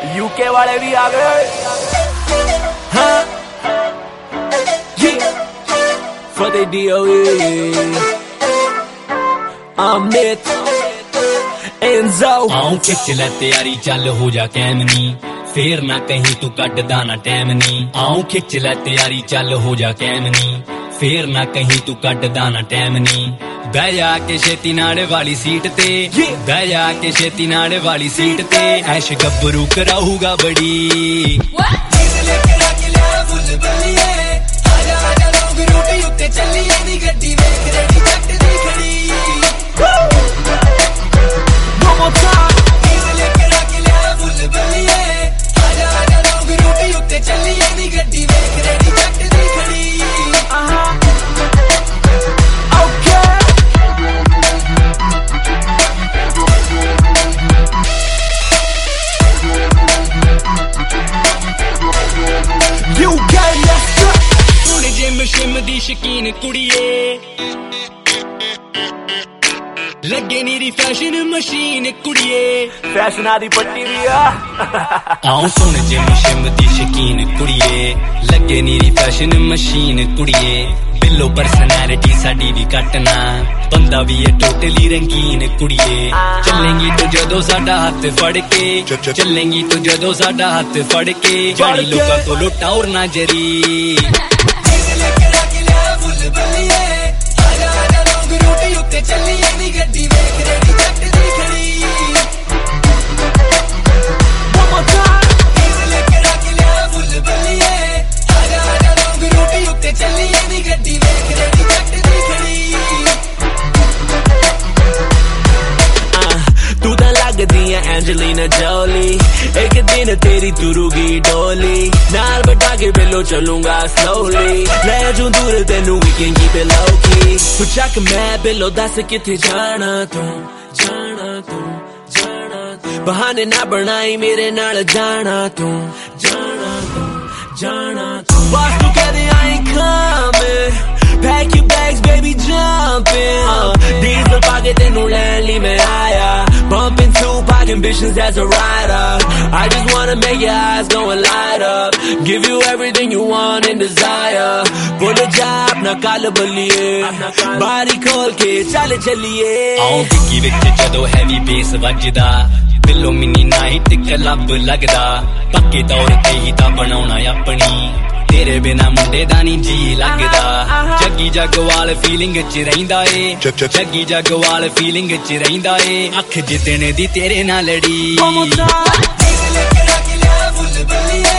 UK वाले भी आ गए। हाँ for the DOE Amit Enzo ਆਉਂ ਖਿੱਚ ਲੈ ਤਿਆਰੀ ਚੱਲ ਹੋ ਜਾ ਕੈਮਨੀ ਫੇਰ ਨਾ ਕਹੀਂ ਤੂੰ ਕੱਢਦਾ ਨਾ ਟਾਈਮ ਨੀ ਆਉਂ ਖਿੱਚ ਲੈ ਤਿਆਰੀ ਚੱਲ ਹੋ ਜਾ ਕੈਮਨੀ ਫੇਰ ਨਾ ਕਹੀਂ ਤੂੰ ਕੱਢਦਾ ਨਾ ਟਾਈਮ ਨੀ ਬਹਿ ਜਾ ਕੇ ਛੇਤੀ ਨਾਲੇ ਵਾਲੀ ਸੀਟ ਤੇ ਬਹਿ ਜਾ ਕੇ ਛੇਤੀ ਨਾਲੇ ਵਾਲੀ ਸੀਟ ਤੇ ਐਸ਼ ਗੱਭਰੂ ਕਰਾਊਗਾ ਬੜੀ ਚੱਲੀਏ ਨੀ ਗੱਡੀ ਵੇਖ ਰੇੜੀ ਜੱਟ ਦੀ ਖੜੀ ਲੈ ਕੇ ਰੱਖ ਲਿਆ ਫੁੱਲ ਬੱਲੀਏ ਆਜਾ ਲੋਗ ਰੂਟੀ ਉੱਤੇ ਚੱਲੀਏ ਨੀ ਗੱਡੀ ਵੇਖ ਰੇੜੀ ਜੱਟ ਦੀ ਖੜੀ You got ਜਿਮ ਸ਼ਿਮ ਦੀ ਸ਼ਕੀਨ ਕੁੜੀਏ ਲੱਗੇ ਨੀਰੀ ਫੈਸ਼ਨ ਮਸ਼ੀਨ ਕੁੜੀਏ ਫੈਸ਼ਨਾਂ ਦੀ ਪੱਟੀ ਵੀ ਆ ਆਉਂ ਸੁਣ ਜਿਮ ਸ਼ਿਮ ਦੀ ਸ਼ਕੀਨ ਕੁੜੀਏ ਲੱਗੇ ਨੀਰੀ ਫੈਸ਼ਨ ਮਸ਼ੀਨ ਕੁੜੀਏ ਬਿੱਲੋ ਪਰਸਨੈਲਿਟੀ ਸਾਡੀ ਵੀ ਕੱਟਣਾ ਬੰਦਾ ਵੀ ਇਹ ਟੋਟਲੀ ਰੰਗੀਨ ਕੁੜੀਏ ਚੱਲੇਂਗੀ ਤੂੰ ਜਦੋਂ ਸਾਡਾ ਹੱਥ ਫੜ ਕੇ ਚੱਲੇਂਗੀ ਤੂੰ ਜਦੋਂ ਸਾਡਾ ਹੱਥ ਫੜ ਕੇ ਜਾਣੀ ਲੋਕਾਂ ਕੋਲੋਂ ਟੌਰ ਨਾ ਜਰੀ ਬੱਲੀਏ ਆਜਾ ਲੋਗ ਰੂਟੀ ਉੱਤੇ ਚੱਲੀਏ ਨੀ ਗੱਡੀ ਵੇਖ ਰੇੜੀ ਜੱਟ ਦੀ ਖੜੀ ਲੈ ਕੇ ਰੱਖ ਲਿਆ ਫੁੱਲ ਬੱਲੀਏ ਆਜਾ ਲੋਗ ਰੂਟੀ ਉੱਤੇ ਚੱਲੀਏ ਨੀ ਗੱਡੀ ਵੇਖ ਰੇੜੀ ਜੱਟ ਦੀ ਖੜੀ ਤੂੰ ਤਾਂ ਲੱਗਦੀ ਐ ਐਂਜਲੀਨਾ ਜੋਲੀ ਇੱਕ ਦਿਨ ਤੇਰੀ ਤੁਰੂਗੀ ਡੋਲੀ ਨਾਲ ਬਟਾ ਕੇ ਬਿੱਲੋ ਚੱਲੂਗਾ ਸਲੋਲੀ ਲੈ ਜੂ ਦੂਰ ਤੈਨੂੰ ਵੀ can keep it low key ਤੂੰ ਚੱਕ ਮੈਂ ਬਿੱਲੋ ਦੱਸ ਕਿੱਥੇ ਜਾਣਾ ਤੂੰ ਬਹਾਨੇ ਨਾ ਬਣਾਈ ਮੇਰੇ ਨਾਲ ਜਾਣਾ ਤੂੰ ਬਸ ਤੂੰ ਕਹਦੇ I ain't coming Pack your bags, baby, jump in Diesel pocket, tenu ਲੈਣ ਲਈ ਮੈਂ ਆਇਆ Bumping Tupac ambitions as a rider I just wanna make your eyes go and light up Give you everything you want and desire Pull a job, ਨਾ ਕੱਲ ਬੱਲੀਏ ਬਾਰੀ ਖੋਲ ਕੇ ਚੱਲ ਚੱਲੀਏ ਆਉਂ ਟਿੱਕੀ ਵਿੱਚ ਜਦੋਂ ਹੈਵੀ ਬੇਸ ਵੱਜਦਾ ਬਿੱਲੋ ਮਿੰਨੀ ਨਾਈਟ ਕਲੱਬ ਲੱਗਦਾ ਪੱਕੇ ਤੌਰ ਤੇ ਹੀ ਤਾਂ ਬਣਾਉਣਾ ਆਪਣੀ ਤੇਰੇ ਬਿਨਾ ਮੁੰਡੇ ਦਾ ਨੀ ਜੀ ਲੱਗਦਾ ਜੱਗੀ ਜਗਵਾਲ ਫੀਲਿੰਗ ਚ ਰਹਿੰਦਾ ਏ ਜੱਗੀ ਜਗਵਾਲ ਫੀਲਿੰਗ ਚ ਰਹਿੰਦਾ ਏ ਅੱਖ ਜਿੱਤਣ ਦੀ ਤੇਰੇ ਨਾਲ ਲੜੀ ਲੈ ਕੇ ਰੱਖ ਲਿਆ ਫੁੱਲ ਬੱਲੀਏ